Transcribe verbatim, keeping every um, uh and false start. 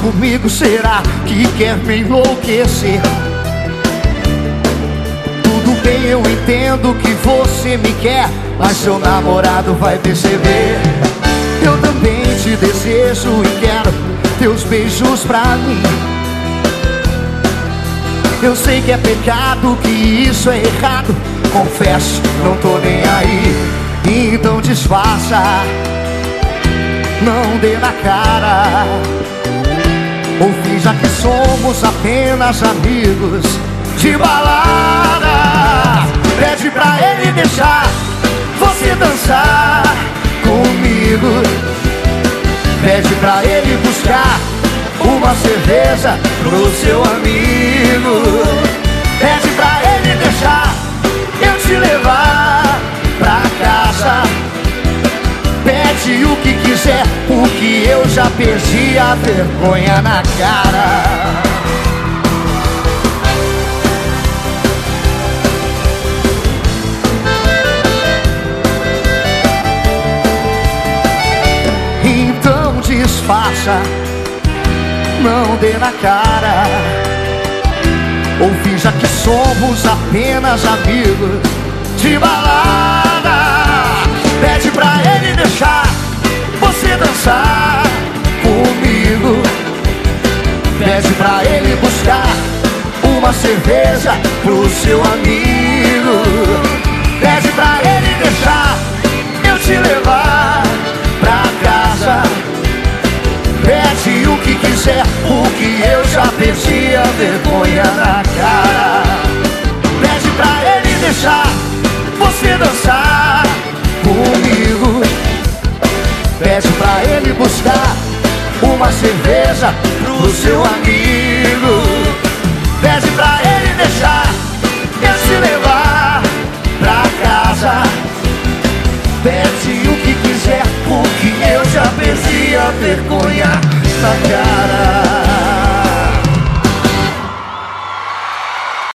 comigo, será que quer me enlouquecer? Tudo bem, eu entendo que você me quer, mas seu namorado vai perceber. Eu também te desejo e quero teus beijos pra mim. Eu sei que é pecado, que isso é errado, confesso, não tô nem aí. Então disfarça, não dê na cara, ou finja que somos apenas amigos de balada. Pede pra ele deixar você dançar comigo. Pede pra ele buscar uma cerveja pro seu amigo. Pede pra ele deixar eu te levar pra casa. Pede o que quiser, porque eu já perdi a vergonha na cara. Então disfarça, não dê na cara, ou finja que somos apenas amigos de balada. Pede pra ele deixar você dançar comigo. Pede pra ele buscar uma cerveja pro seu amigo. Pede pra ele deixar eu te levar pra casa. Pede o que quiser, porque eu já perdi a vergonha na cara. Pede pra ele deixar você dançar comigo. Pede pra ele buscar uma cerveja pro seu amigo.